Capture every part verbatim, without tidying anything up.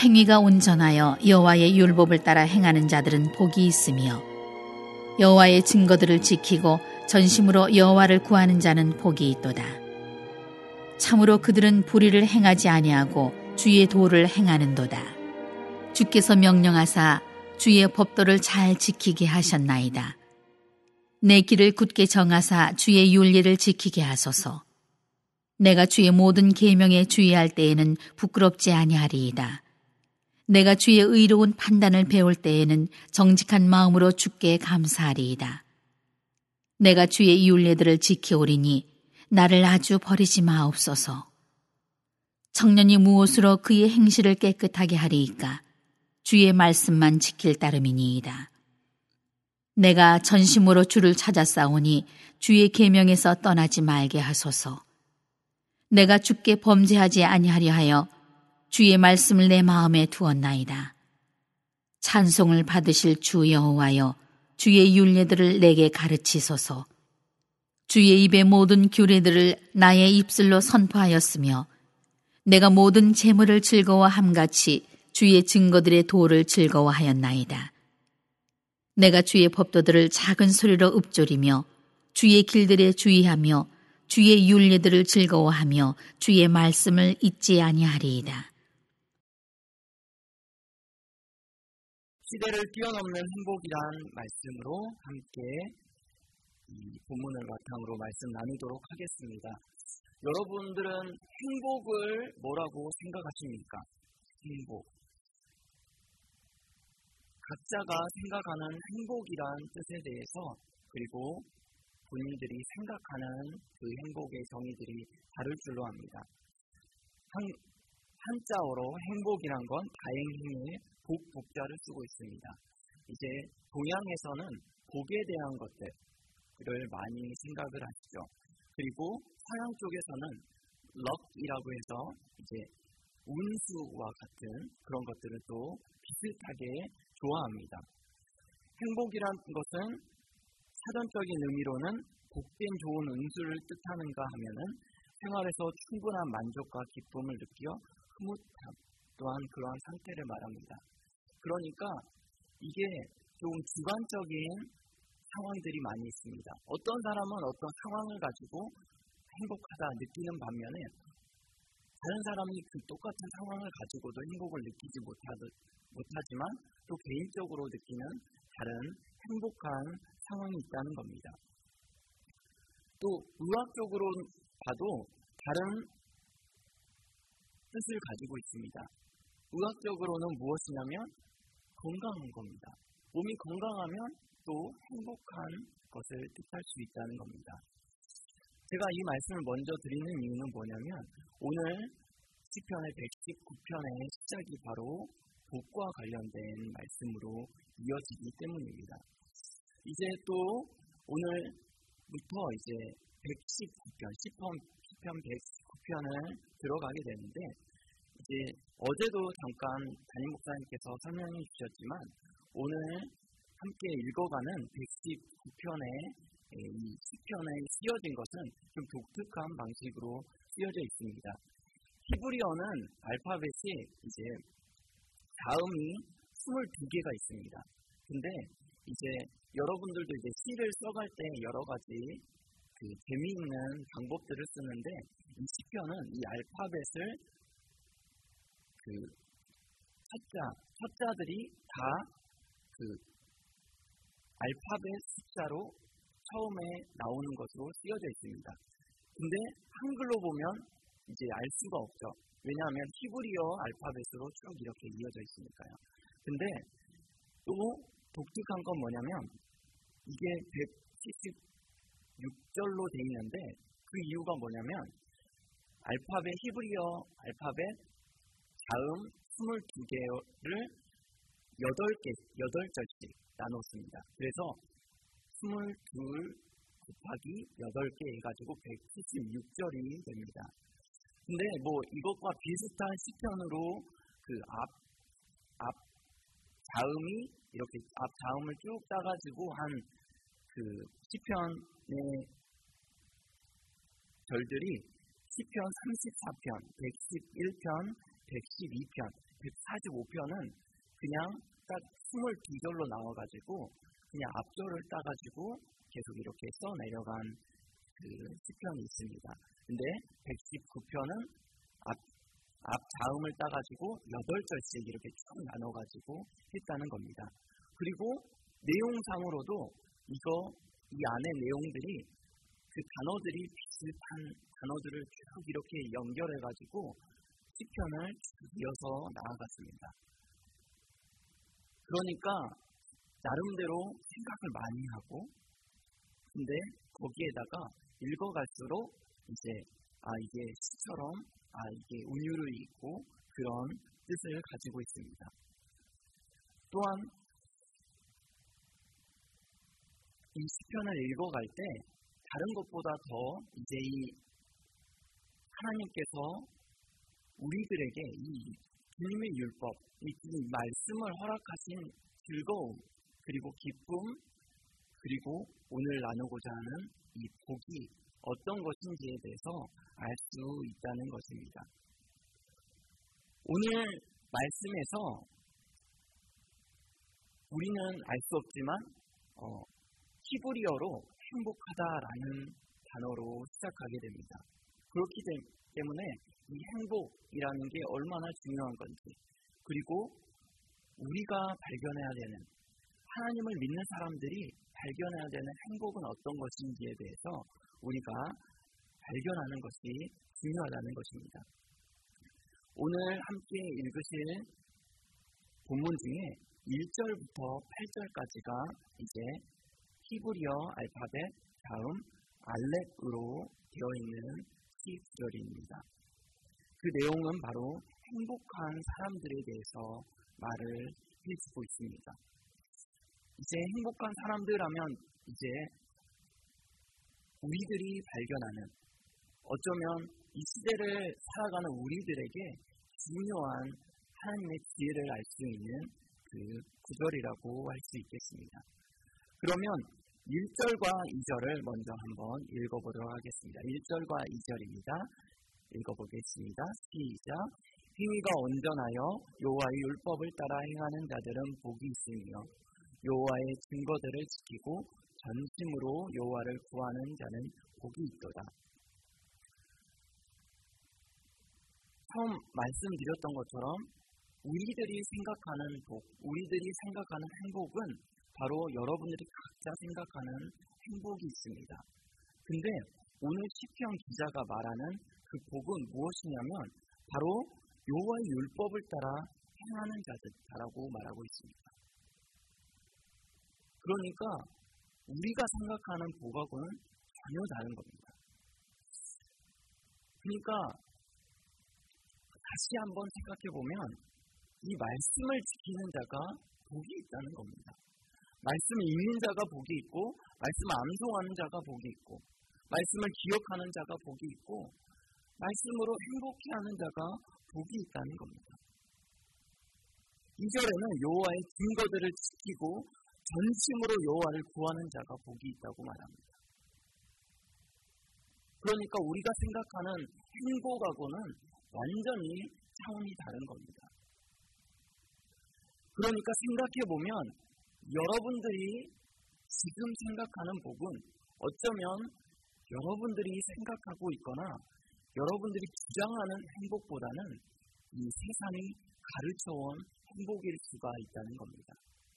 행위가 온전하여 여호와의 율법을 따라 행하는 자들은 복이 있으며 여호와의 증거들을 지키고 전심으로 여호와를 구하는 자는 복이 있도다. 참으로 그들은 불의를 행하지 아니하고 주의 도를 행하는도다. 주께서 명령하사 주의 법도를 잘 지키게 하셨나이다. 내 길을 굳게 정하사 주의 윤리를 지키게 하소서. 내가 주의 모든 계명에 주의할 때에는 부끄럽지 아니하리이다. 내가 주의 의로운 판단을 배울 때에는 정직한 마음으로 주께 감사하리이다. 내가 주의 윤례들을 지켜오리니 나를 아주 버리지 마옵소서. 청년이 무엇으로 그의 행실을 깨끗하게 하리이까? 주의 말씀만 지킬 따름이니이다. 내가 전심으로 주를 찾아싸우니 주의 계명에서 떠나지 말게 하소서. 내가 주께 범죄하지 아니하려 하여 주의 말씀을 내 마음에 두었나이다. 찬송을 받으실 주 여호와여, 주의 율례들을 내게 가르치소서. 주의 입의 모든 규례들을 나의 입술로 선포하였으며 내가 모든 재물을 즐거워함같이 주의 증거들의 도를 즐거워하였나이다. 내가 주의 법도들을 작은 소리로 읊조리며 주의 길들에 주의하며 주의 율례들을 즐거워하며 주의 말씀을 잊지 아니하리이다. 시대를 뛰어넘는 행복이란 말씀으로 함께 이 본문을 바탕으로 말씀 나누도록 하겠습니다. 여러분들은 행복을 뭐라고 생각하십니까? 행복. 각자가 생각하는 행복이란 뜻에 대해서 그리고 본인들이 생각하는 그 행복의 정의들이 다를 줄로 압니다. 한, 한자어로 행복이란 건 다행행의 복, 복자를 쓰고 있습니다. 이제 동양에서는 복에 대한 것들을 많이 생각을 하시죠. 그리고 서양 쪽에서는 럭이라고 해서 이제 운수와 같은 그런 것들을 또 비슷하게 좋아합니다. 행복이란 것은 사전적인 의미로는 복된 좋은 운수를 뜻하는가 하면은 생활에서 충분한 만족과 기쁨을 느끼어 흐뭇함 또한 그러한 상태를 말합니다. 그러니까 이게 좀 주관적인 상황들이 많이 있습니다. 어떤 사람은 어떤 상황을 가지고 행복하다 느끼는 반면에 다른 사람이 그 똑같은 상황을 가지고도 행복을 느끼지 못하지만 또 개인적으로 느끼는 다른 행복한 상황이 있다는 겁니다. 또 의학적으로 봐도 다른 뜻을 가지고 있습니다. 의학적으로는 무엇이냐면 건강한 겁니다. 몸이 건강하면 또 행복한 것을 뜻할 수 있다는 겁니다. 제가 이 말씀을 먼저 드리는 이유는 뭐냐면 오늘 시편의 백십구 편의 시작이 바로 복과 관련된 말씀으로 이어지기 때문입니다. 이제 또 오늘부터 이제 백십구 편, 시편, 시편 백십구 편을 들어가게 되는데 이제 어제도 잠깐 담임 목사님께서 설명해 주셨지만 오늘 함께 읽어가는 백십구 편의 이 시편에 쓰여진 것은 좀 독특한 방식으로 쓰여져 있습니다. 히브리어는 알파벳이 이제 자음이 스물두 개가 있습니다. 근데 이제 여러분들도 이제 시를 써갈 때 여러 가지 그 재미있는 방법들을 쓰는데 이 시편은 이 알파벳을 그 첫자, 첫자들이 다 그 알파벳 숫자로 처음에 나오는 것으로 쓰여져 있습니다. 근데 한글로 보면 이제 알 수가 없죠. 왜냐하면 히브리어 알파벳으로 쭉 이렇게 이어져 있으니까요. 근데 또 독특한 건 뭐냐면 이게 백칠십육 절로 돼 있는데 그 이유가 뭐냐면 알파벳 히브리어 알파벳 자음 스물두 개를 여덟 개, 여덟 절씩 나눴습니다. 그래서 스물둘 곱하기 여덟 개 해가지고 백칠십육 절이 됩니다. 근데 뭐 이것과 비슷한 시편으로 그 앞, 앞 자음이 이렇게 앞 자음을 쭉 따가지고 한 그 시편의 절들이 시편 삼십사 편, 백십일 편, 백십이 편 백사십오 편은 그냥 딱 이십이 절로 나와가지고 그냥 앞절을 따가지고 계속 이렇게 써내려간 그 시편이 있습니다. 근데 백십구 편은 앞, 앞 자음을 따가지고 여덟 절씩 이렇게 쭉 나눠가지고 했다는 겁니다. 그리고 내용상으로도 이거 이 안에 내용들이 그 단어들이 비슷한 단어들을 쭉 이렇게 연결해가지고 시편을 쭉 이어서 나아갔습니다. 그러니까 나름대로 생각을 많이 하고, 근데 거기에다가 읽어갈수록 이제 아 이게 시처럼 아 이게 운율을 잇고 그런 뜻을 가지고 있습니다. 또한 이 시편을 읽어갈 때 다른 것보다 더 이제 이 하나님께서 우리들에게 이 주님의 율법, 이 말씀을 허락하신 즐거움, 그리고 기쁨, 그리고 오늘 나누고자 하는 이 복이 어떤 것인지에 대해서 알 수 있다는 것입니다. 오늘 말씀에서 우리는 알 수 없지만 어, 히브리어로 행복하다라는 단어로 시작하게 됩니다. 그렇기 때문에 이 행복이라는 게 얼마나 중요한 건지, 그리고 우리가 발견해야 되는, 하나님을 믿는 사람들이 발견해야 되는 행복은 어떤 것인지에 대해서 우리가 발견하는 것이 중요하다는 것입니다. 오늘 함께 읽으실 본문 중에 일 절부터 팔 절까지가 이제 히브리어 알파벳 다음 알렙으로 되어 있는 십 절입니다. 그 내용은 바로 행복한 사람들에 대해서 말을 해주고 있습니다. 이제 행복한 사람들 하면 이제 우리들이 발견하는, 어쩌면 이 시대를 살아가는 우리들에게 중요한 하나님의 지혜를 알 수 있는 그 구절이라고 할 수 있겠습니다. 그러면 일 절과 이 절을 먼저 한번 읽어보도록 하겠습니다. 일 절과 이 절입니다. 읽어보겠습니다. 시작. 행위가 온전하여 여호와의 율법을 따라 행하는 자들은 복이 있으며 여호와의 증거들을 지키고 전심으로 여호와를 구하는 자는 복이 있도다. 처음 말씀드렸던 것처럼 우리들이 생각하는 복, 우리들이 생각하는 행복은 바로 여러분들이 각자 생각하는 행복이 있습니다. 근데 오늘 시편 기자가 말하는 그 복은 무엇이냐면 바로 여호와의 율법을 따라 행하는 자들이라고 말하고 있습니다. 그러니까 우리가 생각하는 복하고는 전혀 다른 겁니다. 그러니까 다시 한번 생각해보면 이 말씀을 지키는 자가 복이 있다는 겁니다. 말씀을 읽는 자가 복이 있고, 말씀을 암송하는 자가 복이 있고, 말씀을 기억하는 자가 복이 있고, 말씀으로 행복해하는 자가 복이 있다는 겁니다. 이 절에는 여호와의 증거들을 지키고 전심으로 여호와를 구하는 자가 복이 있다고 말합니다. 그러니까 우리가 생각하는 행복하고는 완전히 차원이 다른 겁니다. 그러니까 생각해보면 여러분들이 지금 생각하는 복은 어쩌면 여러분들이 생각하고 있거나 여러분들이 주장하는 행복보다는 이 세상이 가르쳐온 행복일 수가 있다는 겁니다.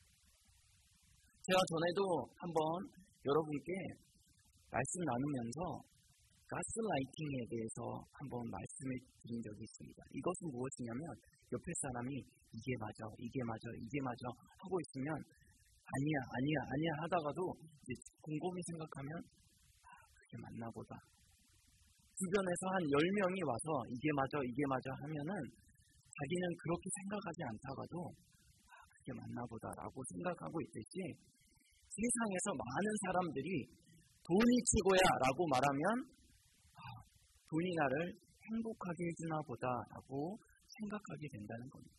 제가 전에도 한번 여러분께 말씀 나누면서 가스라이팅에 대해서 한번 말씀을 드린 적이 있습니다. 이것은 무엇이냐면 옆에 사람이 이게 맞아, 이게 맞아, 이게 맞아 하고 있으면 아니야, 아니야, 아니야 하다가도 이제 곰곰이 생각하면 아, 그게 맞나 보다. 주변에서 한 열 명이 와서 이게 맞아, 이게 맞아 하면은 자기는 그렇게 생각하지 않다가도 아, 그게 맞나 보다라고 생각하고 있듯이 세상에서 많은 사람들이 돈이 최고야 라고 말하면 아, 돈이 나를 행복하게 해주나 보다라고 생각하게 된다는 겁니다.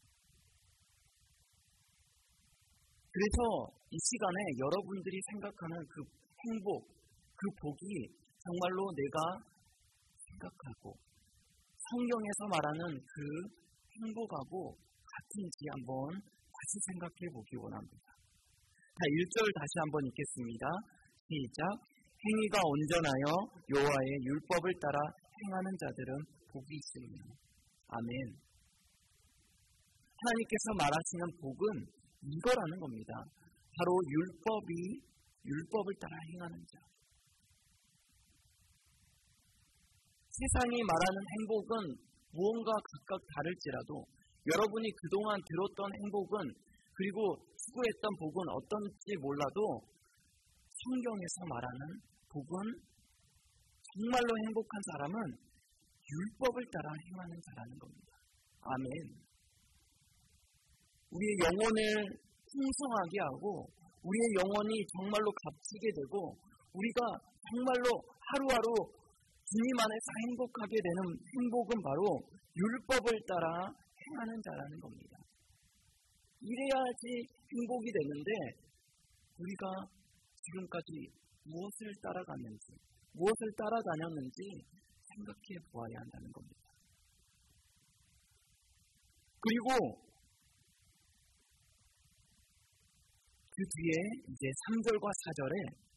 그래서 이 시간에 여러분들이 생각하는 그 행복, 그 복이 정말로 내가 생각하고 성경에서 말하는 그 행복하고 같은지 한번 다시 생각해 보기 원합니다. 자, 일 절 다시 한번 읽겠습니다. 시작. 행위가 온전하여 여호와의 율법을 따라 행하는 자들은 복이 있으며. 아멘. 하나님께서 말하시는 복은 이거라는 겁니다. 바로 율법이 율법을 따라 행하는 자. 세상이 말하는 행복은 무언가 각각 다를지라도 여러분이 그동안 들었던 행복은 그리고 추구했던 복은 어떤지 몰라도 성경에서 말하는 복은 정말로 행복한 사람은 율법을 따라 행하는 자라는 겁니다. 아멘. 우리의 영혼을 풍성하게 하고 우리의 영혼이 정말로 값지게 되고 우리가 정말로 하루하루 주님 안에서 행복하게 되는 행복은 바로 율법을 따라 행하는 자라는 겁니다. 이래야지 행복이 되는데 우리가 지금까지 무엇을 따라갔는지 무엇을 따라다녔는지 생각해 보아야 한다는 겁니다. 그리고 그 뒤에 이제 삼 절과 사 절에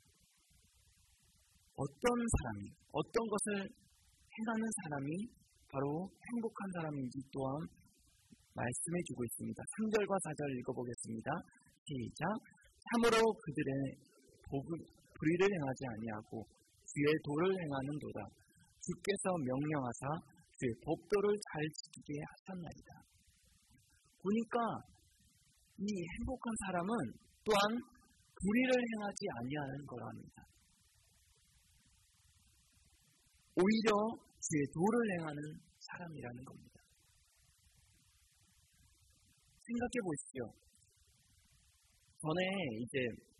어떤 사람이, 어떤 것을 행하는 사람이 바로 행복한 사람인지 또한 말씀해주고 있습니다. 삼 절과 사 절 읽어보겠습니다. 시작. 참으로 그들의 복을, 불의를 행하지 아니하고 주의 도를 행하는도다. 주께서 명령하사 주의 법도를 잘 지키게 하셨나이다. 보니까 이 행복한 사람은 또한 불의를 행하지 아니하는 거랍니다. 오히려 주의 도를 행하는 사람이라는 겁니다. 생각해 보십시오. 전에 이제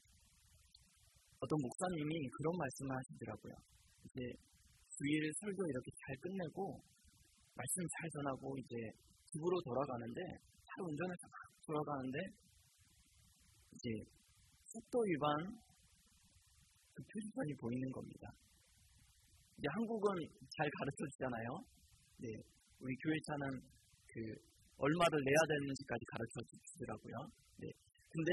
어떤 목사님이 그런 말씀을 하시더라고요. 이제 주일 설교 이렇게 잘 끝내고 말씀 잘 전하고 이제 집으로 돌아가는데 차 운전해서 막 돌아가는데 이제 속도 위반 그 표지판이 보이는 겁니다. 이제 한국은 잘 가르쳐 주잖아요. 네, 우리 교회차는 그 얼마를 내야 되는지까지 가르쳐 주시더라고요. 네, 근데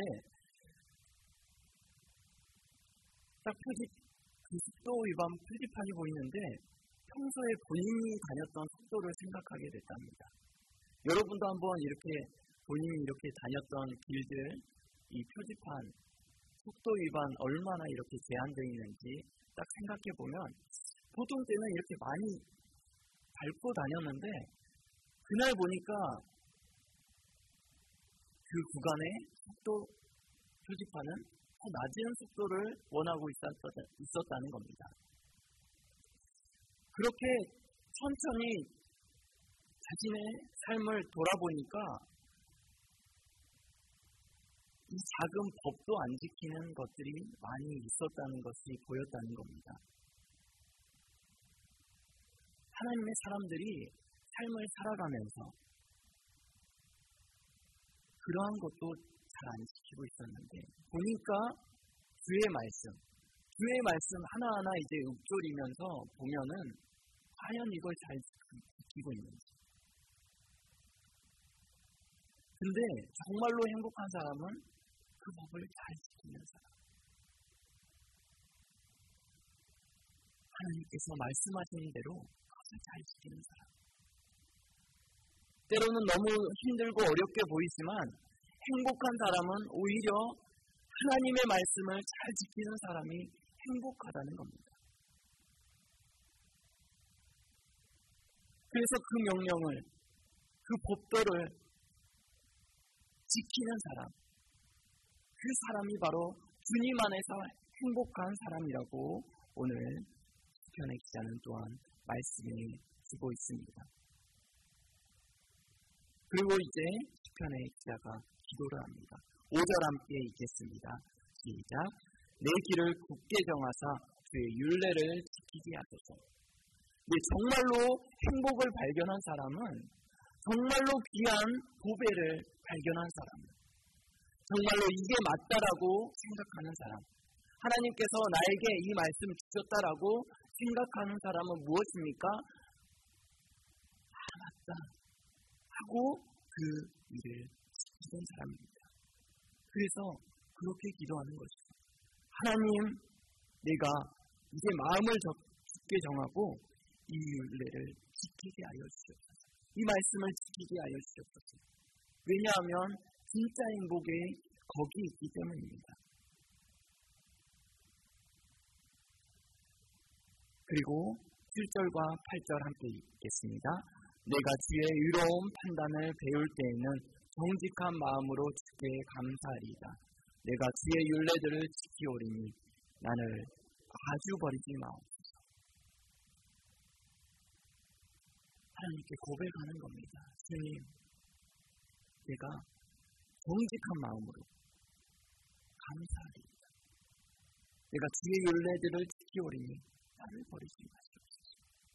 딱 표지 그 속도 위반 표지판이 보이는데 평소에 본인이 다녔던 속도를 생각하게 됐답니다. 여러분도 한번 이렇게 본인이 이렇게 다녔던 길들 이 표지판 속도 위반 얼마나 이렇게 제한되어 있는지 딱 생각해 보면. 보통 때는 이렇게 많이 밟고 다녔는데 그날 보니까 그 구간의 속도 표지판은 더 낮은 속도를 원하고 있었다는 겁니다. 그렇게 천천히 자신의 삶을 돌아보니까 이 작은 법도 안 지키는 것들이 많이 있었다는 것이 보였다는 겁니다. 하나님의 사람들이 삶을 살아가면서 그러한 것도 잘 안 지키고 있었는데 보니까 주의 말씀, 주의 말씀 하나하나 이제 읊조리면서 보면은 과연 이걸 잘 지키고 있는지. 근데 정말로 행복한 사람은 그 법을 잘 지키는 사람. 하나님께서 말씀하시는 대로 잘 지키는 사람. 때로는 너무 힘들고 어렵게 보이지만 행복한 사람은 오히려 하나님의 말씀을 잘 지키는 사람이 행복하다는 겁니다. 그래서 그 명령을, 그 법도를 지키는 사람, 그 사람이 바로 주님 안에서 행복한 사람이라고 오늘 시편의 기자는 또한 말씀해 주고 있습니다. 그리고 이제 시편의 기자가 기도를 합니다. 오 절 함께 읽겠습니다. 시작. 내 길을 굳게 정하사 주의 율례를 지키게 하소서. 네, 정말로 행복을 발견한 사람은 정말로 귀한 보배를 발견한 사람, 정말로 이게 맞다라고 생각하는 사람, 하나님께서 나에게 이 말씀 주셨다라고 생각하는 사람은 무엇입니까? 아, 맞다 하고 하고 그 일을 지키던 사람입니다. 그래서 그렇게 기도하는 것이죠. 하나님, 내가 이제 마음을 굳게 정하고 이 율례를 지키게 하여 주시옵소서. 이 말씀을 지키게 하여 주시옵소서. 왜냐하면 진짜 행복이 거기 있기 때문입니다. 그리고 칠 절과 팔 절 함께 읽겠습니다. 내가 주의 의로운 판단을 배울 때에는 정직한 마음으로 주께 감사하리이다. 내가 주의 율례들을 지키오리니 나를 아주 버리지 마옵소서. 하나님께 고백하는 겁니다. 주님, 내가 정직한 마음으로 감사하리이다. 내가 주의 율례들을 지키오리니 나를 버리지 마시옵소서.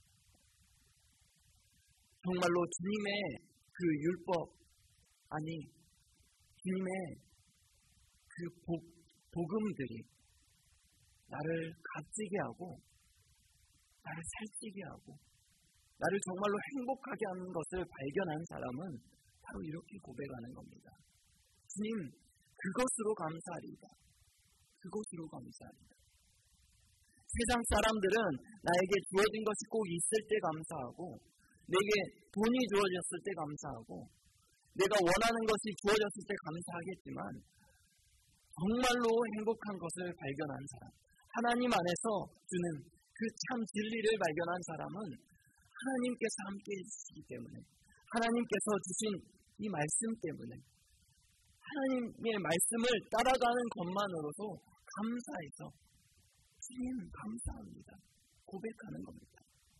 정말로 주님의 그 율법, 아니 주님의 그 복, 복음들이 나를 값지게 하고 나를 살찌게 하고 나를 정말로 행복하게 하는 것을 발견한 사람은 바로 이렇게 고백하는 겁니다. 주님, 그것으로 감사하리이다. 그것으로 감사하리이다. 세상 사람들은 나에게 주어진 것이 꼭 있을 때 감사하고 내게 돈이 주어졌을 때 감사하고 내가 원하는 것이 주어졌을 때 감사하겠지만 정말로 행복한 것을 발견한 사람, 하나님 안에서 주는 그 참 진리를 발견한 사람은 하나님께서 함께 해주시기 때문에, 하나님께서 주신 이 말씀 때문에, 하나님의 말씀을 따라가는 것만으로도 감사해서 주님 감사합니다 고백하는 겁니다.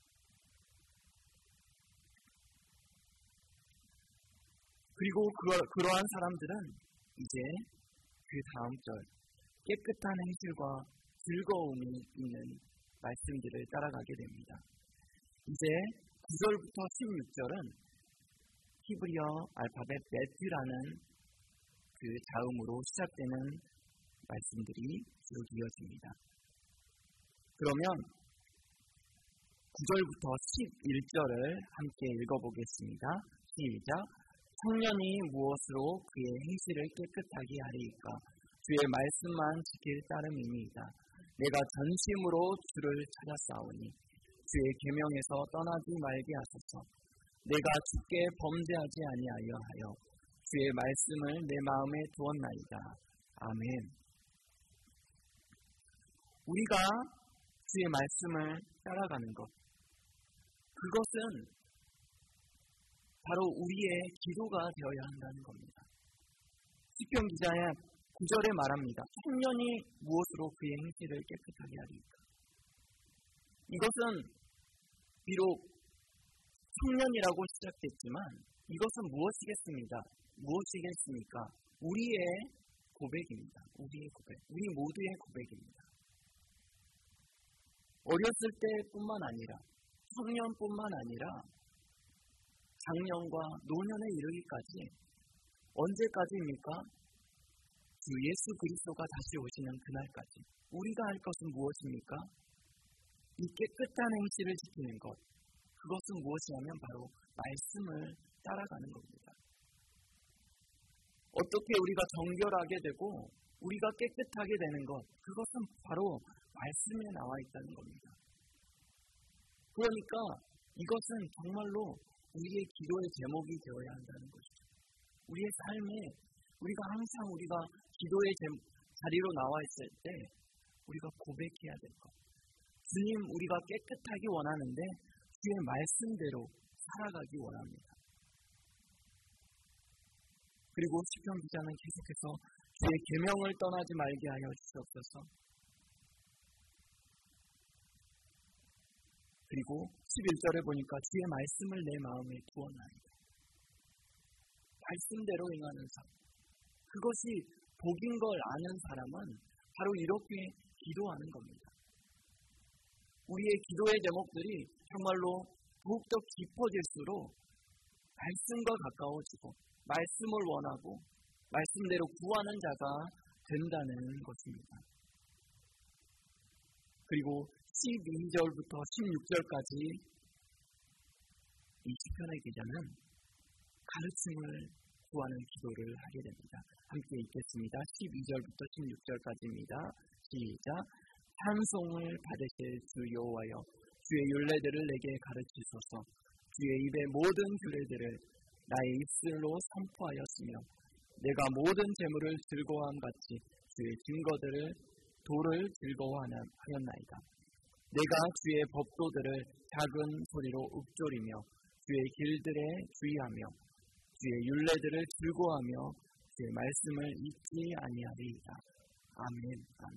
그리고 그러, 그러한 사람들은 이제 그 다음 절 깨끗한 행실과 즐거움이 있는 말씀들을 따라가게 됩니다. 이제 구 절부터 십육 절은 히브리어 알파벳 베트라는 그 자음으로 시작되는 말씀들이 쭉 이어집니다. 그러면 구 절부터 십일 절을 함께 읽어보겠습니다. 시작. 청년이 무엇으로 그의 행실을 깨끗하게 하리이까? 주의 말씀만 지킬 따름이니이다. 내가 전심으로 주를 찾았사오니 주의 계명에서 떠나지 말게 하소서. 내가 주께 범죄하지 아니하여 하여 주의 말씀을 내 마음에 두었나이다. 아멘. 우리가 주의 말씀을 따라가는 것, 그것은 바로 우리의 기도가 되어야 한다는 겁니다. 시편 기자의 구 절에 말합니다. 청년이 무엇으로 그의 행실을 깨끗하게 하리까? 이것은 비록 청년이라고 시작됐지만 이것은 무엇이겠습니까? 무엇이겠습니까? 우리의 고백입니다. 우리의 고백. 우리 모두의 고백입니다. 어렸을 때뿐만 아니라 청년뿐만 아니라 장년과 노년에 이르기까지 언제까지입니까? 주 예수 그리스도가 다시 오시는 그날까지 우리가 할 것은 무엇입니까? 이 깨끗한 행실을 지키는 것, 그것은 무엇이냐면 바로 말씀을 따라가는 겁니다. 어떻게 우리가 정결하게 되고 우리가 깨끗하게 되는 것, 그것은 바로 말씀에 나와 있다는 겁니다. 그러니까 이것은 정말로 우리의 기도의 제목이 되어야 한다는 것이죠. 우리의 삶에 우리가 항상 우리가 기도의 자리로 나와 있을 때 우리가 고백해야 될 것. 주님, 우리가 깨끗하기 원하는데 주의 말씀대로 살아가기 원합니다. 그리고 시편 기자는 계속해서 주의 계명을 떠나지 말게 하여 주시옵소서. 그리고 십일 절에 보니까 주의 말씀을 내 마음에 두었나이다. 말씀대로 행하는 삶. 그것이 복인 걸 아는 사람은 바로 이렇게 기도하는 겁니다. 우리의 기도의 제목들이 정말로 더욱더 깊어질수록 말씀과 가까워지고 말씀을 원하고 말씀대로 구하는 자가 된다는 것입니다. 그리고 십이 절부터 십육 절까지 이 시편의 기자는 가르침을 구하는 기도를 하게 됩니다. 함께 읽겠습니다. 십이 절부터 십육 절까지입니다. 시작. 찬송을 받으실 주 여호와여, 주의 율례들을 내게 가르치소서. 주의 입의 모든 규례들을 나의 입술로 선포하였으며 내가 모든 재물을 즐거워함 같이 주의 증거들을 도를 즐거워하였나이다. 내가 주의 법도들을 작은 소리로 읊조리며 주의 길들에 주의하며 주의 율례들을 즐거워하며 주의 말씀을 잊지 아니하리이다. 아멘, 아멘.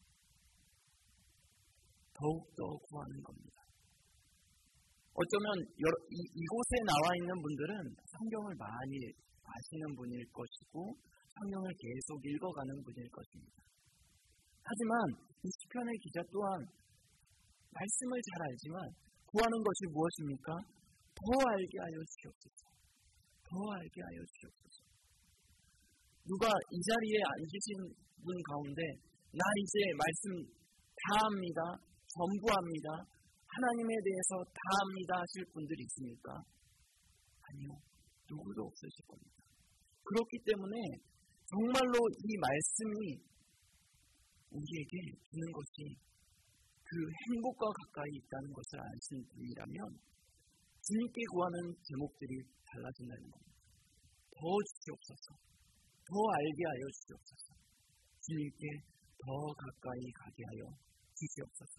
더욱더 구하는 겁니다. 어쩌면 여러, 이, 이곳에 나와 있는 분들은 성경을 많이 아시는 분일 것이고 성경을 계속 읽어가는 분일 것입니다. 하지만 이 시편의 기자 또한 말씀을 잘 알지만 구하는 것이 무엇입니까? 더 알게 하여 주시옵소서. 더 알게 하여 주시옵소서. 누가 이 자리에 앉으신 분 가운데 나 이제 말씀 다 합니다. 전부 합니다. 하나님에 대해서 다 합니다 하실 분들이 있습니까? 아니요. 누구도 없으실 겁니다. 그렇기 때문에 정말로 이 말씀이 우리에게 주는 것이 그 행복과 가까이 있다는 것을 아시는 분이라면 주님께 구하는 제목들이 달라진다는 겁니다. 더 주시옵소서. 더 알게 하여 주시옵소서. 주님께 더 가까이 가게 하여 주시옵소서.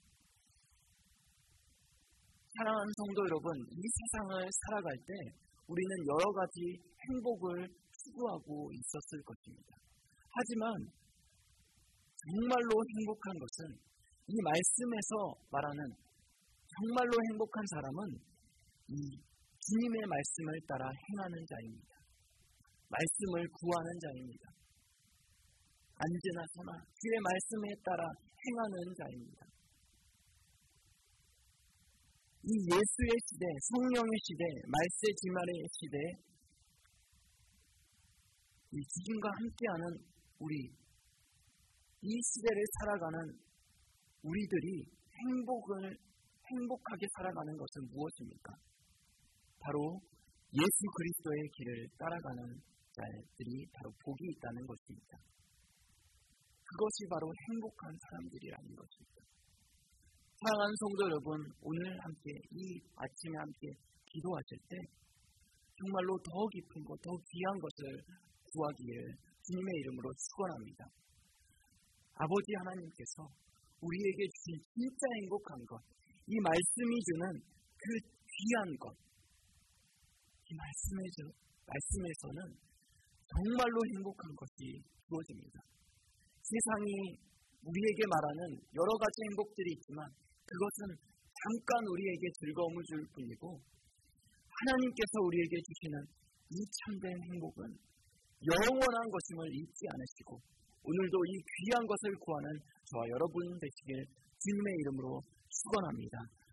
사랑하는 성도 여러분, 이 세상을 살아갈 때 우리는 여러 가지 행복을 추구하고 있었을 것입니다. 하지만 정말로 행복한 것은 이 말씀에서 말하는 정말로 행복한 사람은 이 주님의 말씀을 따라 행하는 자입니다. 말씀을 구하는 자입니다. 언제나 서나 주의 말씀에 따라 행하는 자입니다. 이 예수의 시대, 성령의 시대, 말세 지말의 시대, 이 주님과 함께하는 우리, 이 시대를 살아가는 우리들이 행복을, 행복하게 살아가는 것은 무엇입니까? 바로 예수 그리스도의 길을 따라가는 자들이 바로 복이 있다는 것입니다. 그것이 바로 행복한 사람들이라는 것입니다. 사랑하는 성도 여러분, 오늘 함께 이 아침에 함께 기도하실 때 정말로 더 깊은 것, 더 귀한 것을 구하기를 주님의 이름으로 축원합니다. 아버지 하나님께서 우리에게 주신 진짜 행복한 것, 이 말씀이 주는 그 귀한 것, 이 말씀에서, 말씀에서는 정말로 행복한 것이 주어집니다. 세상이 우리에게 말하는 여러 가지 행복들이 있지만 그것은 잠깐 우리에게 즐거움을 줄 뿐이고 하나님께서 우리에게 주시는 이 참된 행복은 영원한 것임을 잊지 않으시고 오늘도 이 귀한 것을 구하는 저와 여러분 되시길 주님의 이름으로 축원합니다.